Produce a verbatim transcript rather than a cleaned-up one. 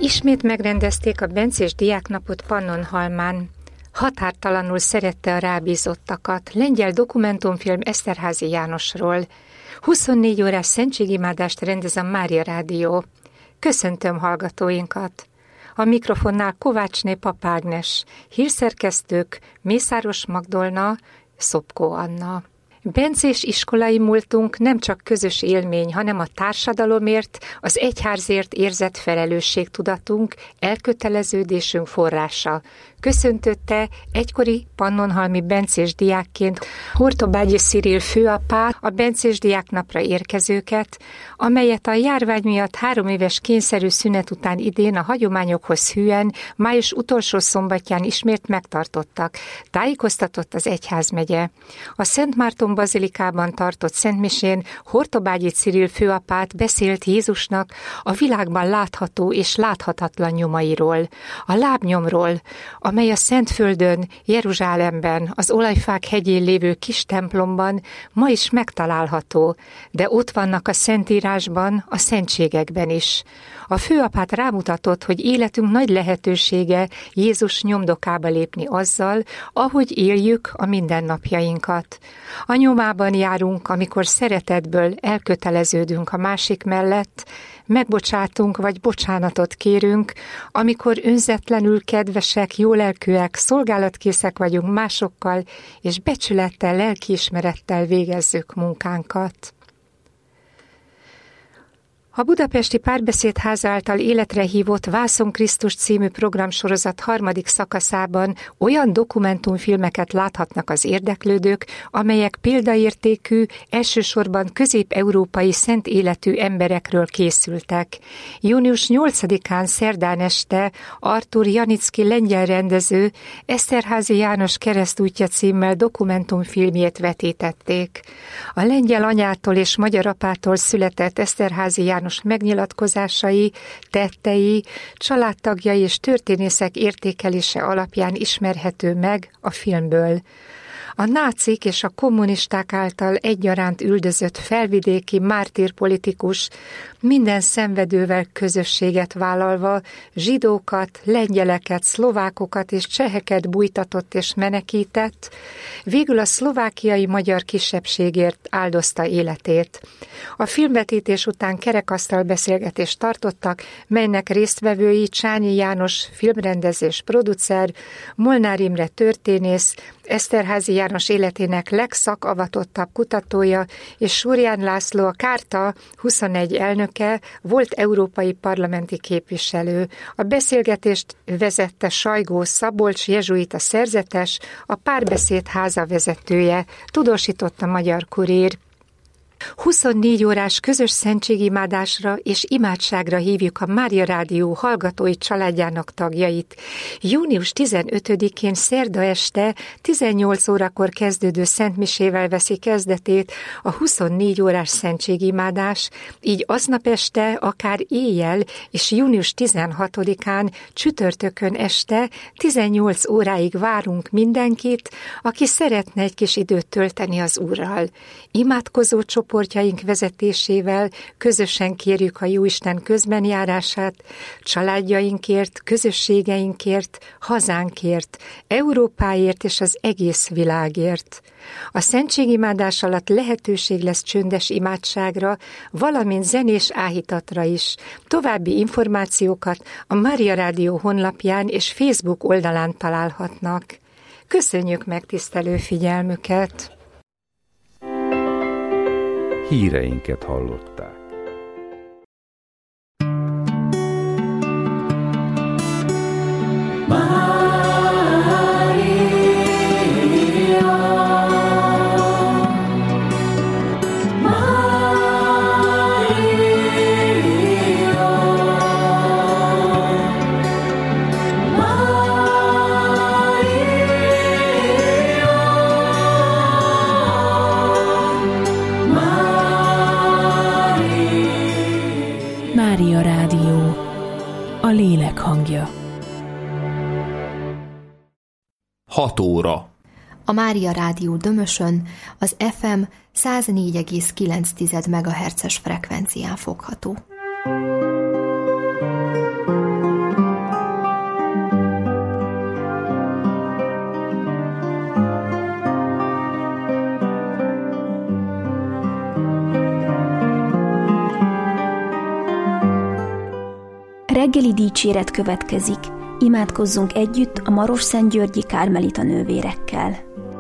Ismét megrendezték a bencés diáknapot Pannonhalmán. Határtalanul szerette a rábízottakat. Lengyel dokumentumfilm Eszterházy Jánosról. huszonnégy órás szentségimádást rendez a Mária Rádió. Köszöntöm hallgatóinkat! A mikrofonnál Kovácsné Pap Ágnes, hírszerkesztők Mészáros Magdolna, Szopkó Anna. Bencés iskolai múltunk nem csak közös élmény, hanem a társadalomért, az egyházért érzett felelősségtudatunk, elköteleződésünk forrása. Köszöntötte egykori pannonhalmi bencés diákként Hortobágyi Cyril főapát a bencés diáknapra érkezőket, amelyet a járvány miatt három éves kényszerű szünet után idén a hagyományokhoz hűen május utolsó szombatján ismét megtartottak, tájékoztatott az egyházmegye. A Szent Márton bazilikában tartott szentmisén Hortobágyi Cyril főapát beszélt Jézusnak a világban látható és láthatatlan nyomairól, a lábnyomról, amely a Szentföldön, Jeruzsálemben, az Olajfák hegyén lévő kis templomban ma is megtalálható, de ott vannak a Szentírásban, a szentségekben is. A főapát rámutatott, hogy életünk nagy lehetősége Jézus nyomdokába lépni azzal, ahogy éljük a mindennapjainkat. A nyomában járunk, amikor szeretetből elköteleződünk a másik mellett, megbocsátunk vagy bocsánatot kérünk, amikor önzetlenül kedvesek, jólelkűek, szolgálatkészek vagyunk másokkal, és becsülettel, lelkiismerettel végezzük munkánkat. A Budapesti Párbeszédház által életre hívott Vászon Krisztus című programsorozat harmadik szakaszában olyan dokumentumfilmeket láthatnak az érdeklődők, amelyek példaértékű, elsősorban közép-európai szent életű emberekről készültek. június nyolcadikán szerdán este Artur Janicki lengyel rendező Eszterházy János keresztútja címmel dokumentumfilmjét vetítették. A lengyel anyától és magyar apától született Eszterházy János megnyilatkozásai, tettei, családtagjai és történészek értékelése alapján ismerhető meg a filmből. A nácik és a kommunisták által egyaránt üldözött felvidéki mártírpolitikus minden szenvedővel közösséget vállalva zsidókat, lengyeleket, szlovákokat és cseheket bújtatott és menekített, végül a szlovákiai magyar kisebbségért áldozta életét. A filmvetítés után kerekasztal beszélgetést tartottak, melynek résztvevői Csányi János filmrendezés producer, Molnár Imre történész, Eszterházy János életének legszakavatottabb kutatója és Súrján László, a Kárta huszonegy elnöke, volt európai parlamenti képviselő. A beszélgetést vezette Sajgó Szabolcs jezsuita szerzetes, a Párbeszédháza vezetője, tudósított a Magyar Kurír. huszonnégy órás közös szentségimádásra és imádságra hívjuk a Mária Rádió hallgatói családjának tagjait. június tizenötödikén szerda este tizennyolc órakor kezdődő szentmisével veszi kezdetét a huszonnégy órás szentségimádás, így aznap este, akár éjjel, és június tizenhatodikán csütörtökön este tizennyolc óráig várunk mindenkit, aki szeretne egy kis időt tölteni az Úrral. Imádkozó csoportjaink vezetésével közösen kérjük a Jóisten közbenjárását, családjainkért, közösségeinkért, hazánkért, Európáért és az egész világért. A szentségimádás alatt lehetőség lesz csöndes imádságra, valamint zenés áhítatra is. További információkat a Mária Rádió honlapján és Facebook oldalán találhatnak. Köszönjük megtisztelő figyelmüket! Híreinket hallották. Mária Rádió, a lélek hangja. hat óra. A Mária Rádió Dömösön az ef em száznégy egész kilenc megahertzes frekvencián fogható. Reggeli dicséret következik. Imádkozzunk együtt a Marosszentgyörgyi Kármelita nővérekkel.